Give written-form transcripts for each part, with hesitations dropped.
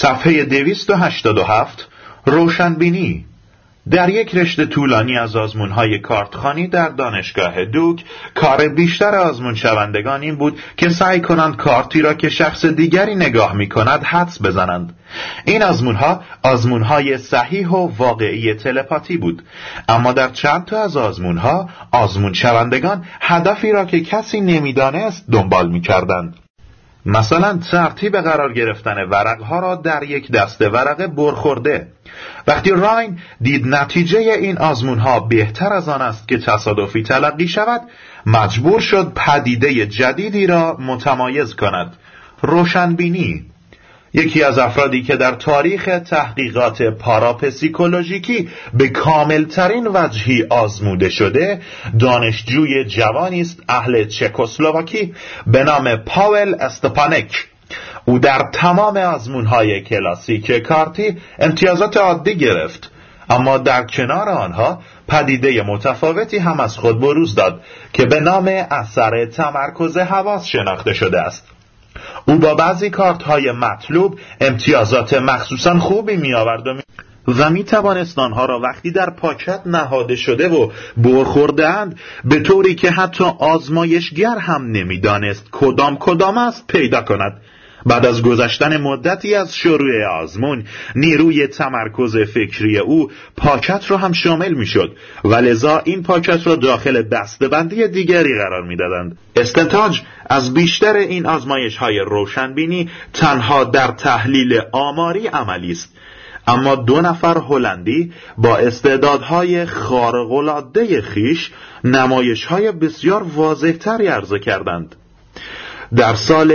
صفحه 287 روشنبینی. در یک رشته طولانی از آزمون‌های کارتخوانی در دانشگاه دوک، کار بیشتر آزمون شوندگان این بود که سعی کنند کارتی را که شخص دیگری نگاه می‌کند حدس بزنند. این آزمون‌های صحیح و واقعی تلپاتی بود، اما در چند تا از آزمون شوندگان هدفی را که کسی نمی‌دانست دنبال می‌کردند. مثلا ترتیب قرار گرفتن ورقها را در یک دسته ورق برخورده. وقتی راین دید نتیجه این آزمونها بهتر از آن است که تصادفی تلقی شود، مجبور شد پدیده جدیدی را متمایز کند: روشنبینی. یکی از افرادی که در تاریخ تحقیقات پاراپسیکولوژیکی به کاملترین وجهی آزموده شده، دانشجوی جوانی است اهل چکسلواکی به نام پاول استپانک. او در تمام آزمون‌های کلاسیک کارتی امتیازات عادی گرفت، اما در کنار آنها پدیده متفاوتی هم از خود بروز داد که به نام اثر تمرکز حواس شناخته شده است. او با بعضی کارت‌های مطلوب امتیازات مخصوصاً خوبی می‌آورد و می‌توانست آنها را وقتی در پاکت نهاده شده و برخورده‌اند به طوری که حتی آزمایشگر هم نمی‌دانست کدام است پیدا کند. بعد از گذشتن مدتی از شروع آزمون، نیروی تمرکز فکری او پاکت را هم شامل می‌شد و لذا این پاکت را داخل دسته‌بندی دیگری قرار می‌دادند. استنتاج از بیشتر این آزمایش‌های روشنبینی تنها در تحلیل آماری عملی است، اما 2 نفر هلندی با استعدادهای خارق‌العاده خویش نمایش‌های بسیار واضح‌تری عرضه کردند. در سال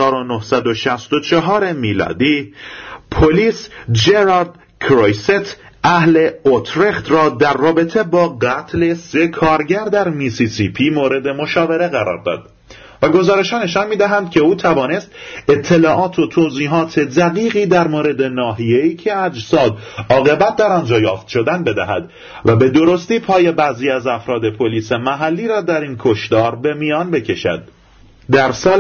1964 میلادی، پلیس جرارد کرویست اهل اوترخت را در رابطه با قتل 3 کارگر در میسیسیپی مورد مشاوره قرار داد و گزارش‌ها نشان می‌دهند که او توانست اطلاعات و توضیحات دقیقی در مورد ناحیه‌ای که اجساد عاقبت در آنجا یافت شدند بدهد و به درستی پای بعضی از افراد پلیس محلی را در این کشتار به میان بکشد. در سال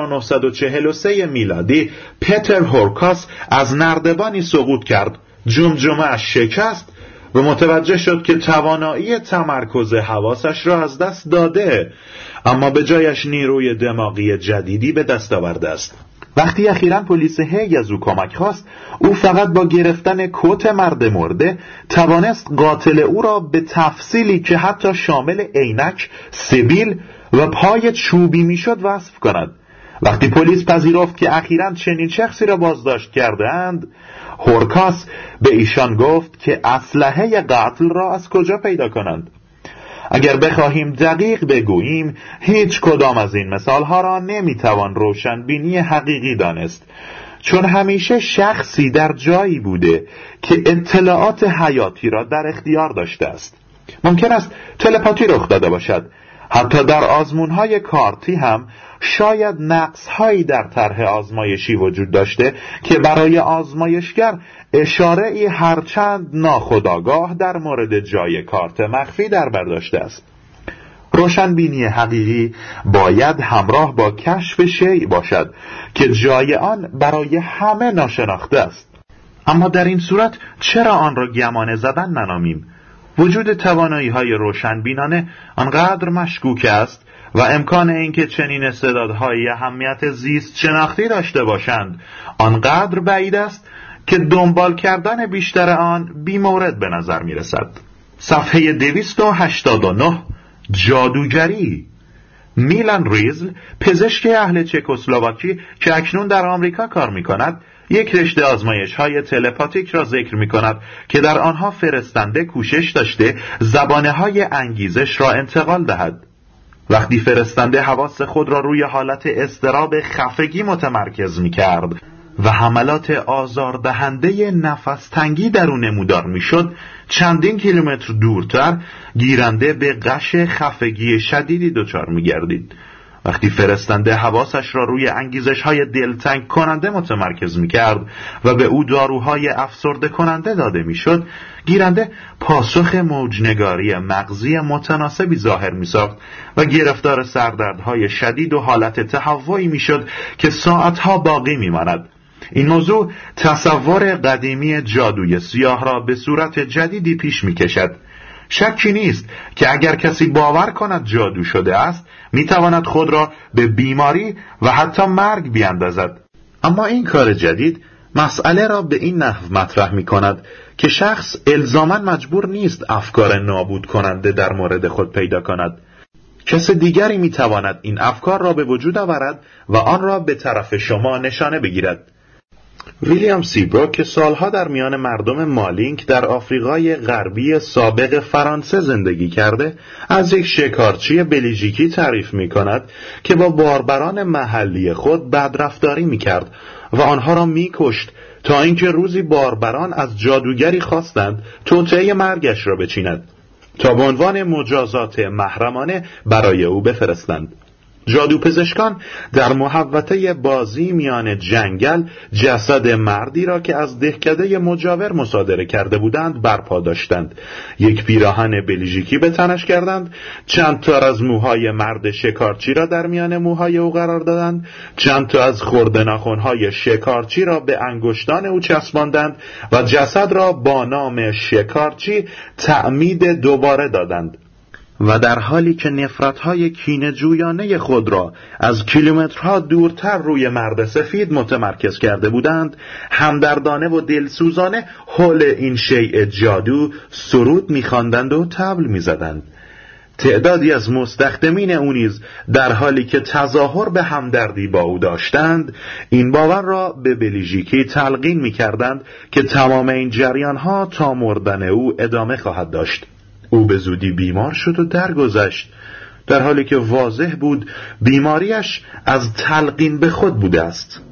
1943 میلادی پیتر هورکاس از نردبانی سقوط کرد، جمجمه‌اش شکست و متوجه شد که توانایی تمرکز حواسش را از دست داده، اما به جایش نیروی دماغی جدیدی به دست آورده است. وقتی اخیراً پلیس هیگ از او کمک خواست، او فقط با گرفتن کت مرد مرده توانست قاتل او را به تفصیلی که حتی شامل عینک، سبیل و پای چوبی میشد وصف کند. وقتی پلیس پذیرفت که اخیراً چنین شخصی را بازداشت کردند، هورکاس به ایشان گفت که اسلحه قتل را از کجا پیدا کنند. اگر بخواهیم دقیق بگوییم، هیچ کدام از این مثالها را نمیتوان روشنبینی حقیقی دانست، چون همیشه شخصی در جایی بوده که اطلاعات حیاتی را در اختیار داشته است. ممکن است تلپاتی رخ داده باشد. حتی در آزمون‌های کارتی هم شاید نقص‌هایی در طرح آزمایشی وجود داشته که برای آزمایشگر اشاره‌ای هرچند ناخودآگاه در مورد جای کارت مخفی در بر داشته است. روشنبینی حقیقی باید همراه با کشف شیء باشد که جای آن برای همه ناشناخته است. اما در این صورت چرا آن را گمانه زدن ننامیم؟ وجود توانایی‌های روشنبینانه آنقدر مشکوک است و امکان اینکه چنین استعدادهایی اهمیت زیست شناختی داشته باشند آنقدر بعید است که دنبال کردن بیشتر آن بی‌مورد به نظر می‌رسد. صفحه 289 جادوگری. میلان ریزل، پزشک اهل چکسلواکی که اکنون در آمریکا کار می‌کند، یک رشته آزمایش‌های تلپاتیک را ذکر می‌کند که در آنها فرستنده کوشش داشته زبانه‌های انگیزش را انتقال دهد. وقتی فرستنده حواس خود را روی حالت اضطراب خفگی متمرکز می‌کرد و حملات آزاردهنده نفس تنگی در او نمودار می‌شد، چندین کیلومتر دورتر گیرنده به غش خفگی شدیدی دچار می‌گردید. وقتی فرستنده حواسش را روی انگیزش‌های دلتنگ کننده متمرکز می‌کرد و به او داروهای افسرده کننده داده می‌شد، گیرنده پاسخ موجنگاری مغزی متناسبی ظاهر می‌ساخت و گرفتار سردردهای شدید و حالت تهوعی می‌شد که ساعتها باقی می‌ماند. این موضوع تصور قدیمی جادوی سیاه را به صورت جدیدی پیش می کشد. شکی نیست که اگر کسی باور کند جادو شده است، می تواند خود را به بیماری و حتی مرگ بیاندازد. اما این کار جدید مسئله را به این نحو مطرح می کند که شخص الزاماً مجبور نیست افکار نابود کننده در مورد خود پیدا کند. کس دیگری می تواند این افکار را به وجود آورد و آن را به طرف شما نشانه بگیرد. ویلیام سیبروک که سالها در میان مردم مالینک در آفریقای غربی سابق فرانسه زندگی کرده، از یک شکارچی بلژیکی تعریف می کند که با باربران محلی خود بدرفتاری می کرد و آنها را می کشت تا اینکه روزی باربران از جادوگری خواستند توطئه مرگش را بچیند تا به عنوان مجازات محرمانه برای او بفرستند. جادوپزشکان در محوطه بازی میان جنگل جسد مردی را که از دهکده مجاور مصادره کرده بودند برپا داشتند. یک پیراهن بلژیکی به تنش کردند، چند تار از موهای مرد شکارچی را در میان موهای او قرار دادند، چند تا از خرده ناخن‌های شکارچی را به انگشتان او چسباندند و جسد را با نام شکارچی تعمید دوباره دادند. و در حالی که نفرت‌های کینه‌جویانه خود را از کیلومترها دورتر روی مرد سفید متمرکز کرده بودند، همدردانه و دلسوزانه حول این شیء جادو سرود می‌خواندند و طبل می‌زدند. تعدادی از مستخدمین او نیز در حالی که تظاهر به همدردی با او داشتند، این باور را به بلژیکی تلقین می‌کردند که تمام این جریان‌ها تا مردن او ادامه خواهد داشت. او به زودی بیمار شد و درگذشت، در حالی که واضح بود بیماریش از تلقین به خود بوده است.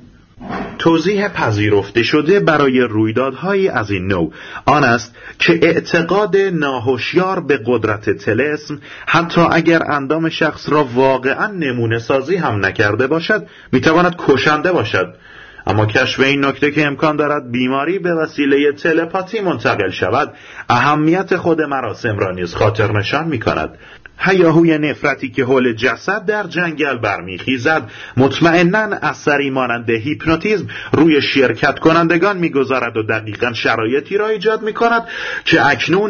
توضیح پذیرفته شده برای رویدادهایی از این نوع آن است که اعتقاد ناهوشیار به قدرت طلسم، حتی اگر اندام شخص را واقعا نمونه سازی هم نکرده باشد، میتواند کشنده باشد. اما کشف این نکته که امکان دارد بیماری به وسیله تلپاتی منتقل شود، اهمیت خود مراسم را نیز خاطر نشان می کند. هیاهوی نفرتی که حول جسد در جنگل برمیخیزد، مطمئناً اثری مانند هیپنوتیزم روی شرکت کنندگان میگذارد و دقیقاً شرایطی را ایجاد می کند که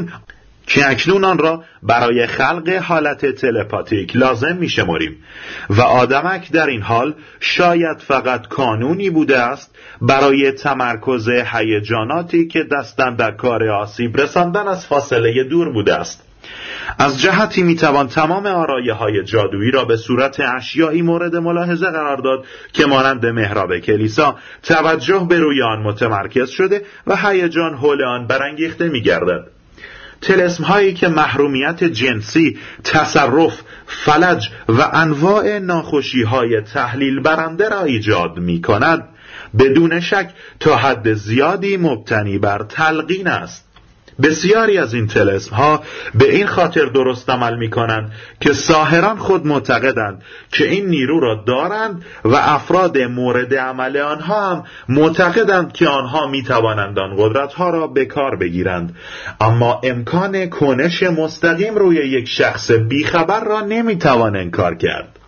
اکنون آن را برای خلق حالت تلپاتیک لازم می شماریم و آدمک در این حال شاید فقط کانونی بوده است برای تمرکز هیجاناتی که دستن در کار آسیب رساندن از فاصله دور بوده است. از جهتی میتوان تمام آرایه‌های جادویی را به صورت اشیایی مورد ملاحظه قرار داد که مانند محراب کلیسا توجه به روی آن متمرکز شده و هیجان حول آن برانگیخته می‌گردد. طلسم هایی که محرومیت جنسی، تصرف، فلج و انواع ناخوشی های تحلیل برنده را ایجاد می کند، بدون شک تا حد زیادی مبتنی بر تلقین است. بسیاری از این طلسم ها به این خاطر درست عمل می کنند که ساحران خود معتقدند که این نیرو را دارند و افراد مورد عمل آنها هم معتقدند که آنها می توانند آن قدرت ها را به کار بگیرند، اما امکان کنش مستقیم روی یک شخص بیخبر را نمی توان انکار کرد.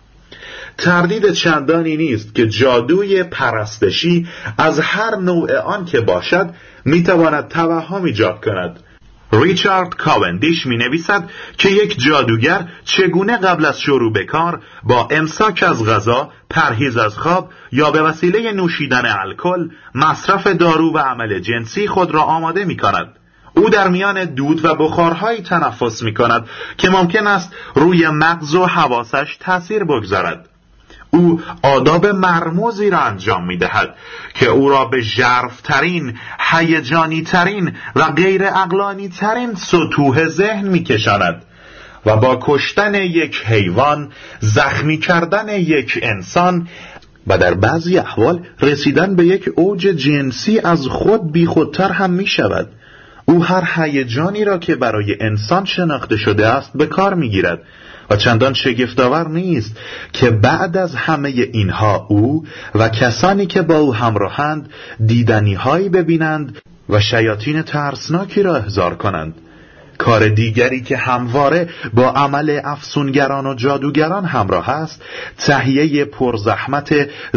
تردید چندانی نیست که جادوی پرستشی از هر نوع آن که باشد میتواند توهم ایجاد کند. ریچارد کاوندیش می نویسد که یک جادوگر چگونه قبل از شروع به کار با امساک از غذا، پرهیز از خواب یا به وسیله نوشیدن الکل، مصرف دارو و عمل جنسی خود را آماده می کند. او در میان دود و بخارهایی تنفس می کند که ممکن است روی مغز و حواسش تأثیر بگذارد. او آداب مرموزی را انجام می دهد که او را به ژرف‌ترین، هیجانی‌ترین و غیر عقلانی‌ترین سطوح ذهن می کشاند و با کشتن یک حیوان، زخمی کردن یک انسان و در بعضی احوال رسیدن به یک اوج جنسی از خود بی خودتر هم می شود. او هر هیجانی را که برای انسان شناخته شده است به کار می گیرد و چندان شگفت‌آور نیست که بعد از همه اینها او و کسانی که با او همراهند دیدنی‌هایی ببینند و شیاطین ترسناکی را احضار کنند. کار دیگری که همواره با عمل افسونگران و جادوگران همراه است تهیه پرزحمت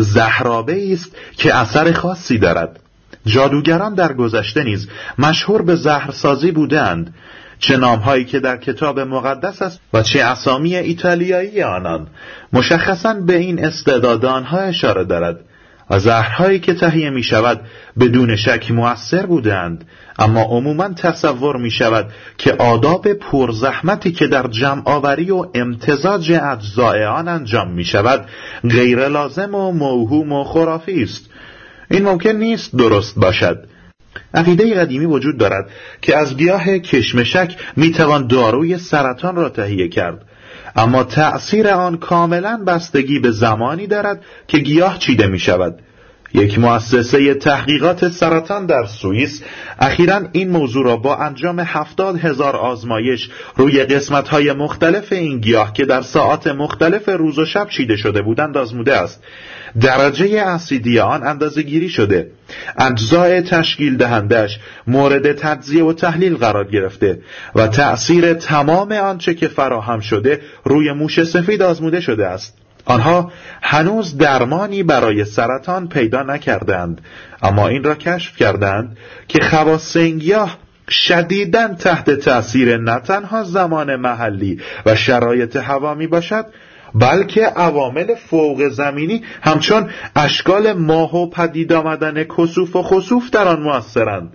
زهرآبی است که اثر خاصی دارد. جادوگران در گذشته نیز مشهور به زهرسازی بودند، چه نامهایی که در کتاب مقدس است و چه اسامی ایتالیایی آنان مشخصاً به این استعداد آنها اشاره دارد. و زهرهایی که تهیه می شود بدون شک مؤثر بودند، اما عموماً تصور می شود که آداب پرزحمتی که در جمع آوری و امتزاج اجزای آن انجام می شود غیر لازم و موهوم و خرافی است. این ممکن نیست درست باشد. عقیده قدیمی وجود دارد که از گیاه کشمشک می توان داروی سرطان را تهیه کرد، اما تأثیر آن کاملا بستگی به زمانی دارد که گیاه چیده می شود. یک مؤسسه تحقیقات سرطان در سوئیس اخیراً این موضوع را با انجام 70,000 آزمایش روی قسمت‌های مختلف این گیاه که در ساعات مختلف روز و شب چیده شده بودند آزموده است. درجه اسیدی آن اندازه‌گیری شده، اجزای تشکیل دهندش مورد تجزیه و تحلیل قرار گرفته و تأثیر تمام آنچه که فراهم شده روی موش سفید آزموده شده است. آنها هنوز درمانی برای سرطان پیدا نکردند، اما این را کشف کردند که خواص این گیاه شدیداً تحت تأثیر نه تنها زمان محلی و شرایط هوا می باشد، بلکه عوامل فوق زمینی همچون اشکال ماه و پدید آمدن کسوف و خسوف در آن مؤثرند.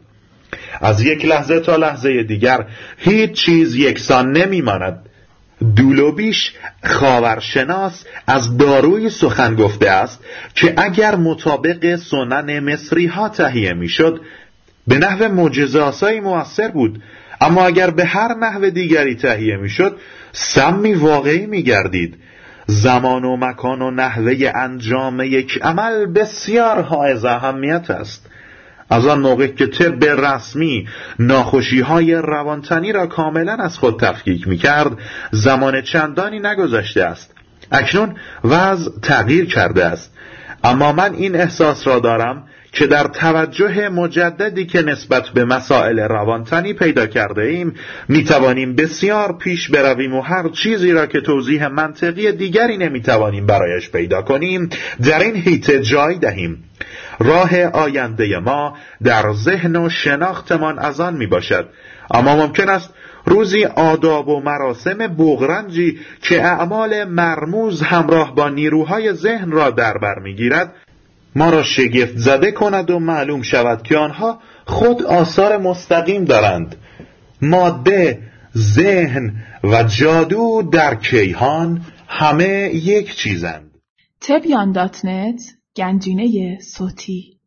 از یک لحظه تا لحظه دیگر هیچ چیز یکسان نمی ماند. دولوبیش خاورشناس از داروی سخن گفته است که اگر مطابق سنن مصری ها تهیه می شد به نحو معجزه‌آسایی مؤثر بود، اما اگر به هر نحو دیگری تهیه می شد سمی واقعی می گردید. زمان و مکان و نحوه انجام یک عمل بسیار حائز اهمیت است. از آن موقع که طب رسمی ناخوشی‌های روانتنی را کاملا از خود تفکیک می‌کرد، زمان چندانی نگذشته است. اکنون وضع تغییر کرده است، اما من این احساس را دارم که در توجه مجددی که نسبت به مسائل روانتنی پیدا کرده ایم می‌توانیم بسیار پیش برویم و هر چیزی را که توضیح منطقی دیگری نمی‌توانیم برایش پیدا کنیم در این حیطه جای دهیم. راه آینده ما در ذهن و شناختمان از آن می باشد، اما ممکن است روزی آداب و مراسم بغرنجی که اعمال مرموز همراه با نیروهای ذهن را در بر می گیرد ما را شگفت زده کند و معلوم شود که آنها خود آثار مستقیم دارند. ماده، ذهن و جادو در کیهان همه یک چیزند. تبیان.net گنجینه صوتی